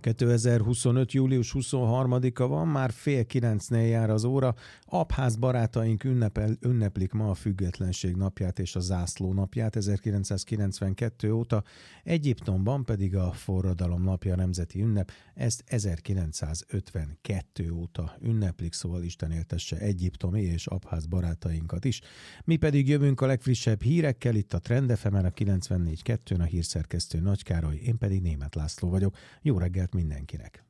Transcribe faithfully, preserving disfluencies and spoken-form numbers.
kétezer-huszonöt. július huszonharmadika van, már fél kilencnél jár az óra. Abház barátaink ünnepel, ünneplik ma a Függetlenség napját és a Zászló napját ezerkilencszázkilencvenkettő óta, Egyiptomban pedig a Forradalom napja nemzeti ünnep, ezt ezerkilencszázötvenkettő óta ünneplik, szóval Isten éltesse egyiptomi és abház barátainkat is. Mi pedig jövünk a legfrissebb hírekkel, itt a Trend ef emen a kilencvennégy kettőn, a hírszerkesztő Nagy Károly, én pedig Németh László vagyok. Jó reggelt mindenkinek!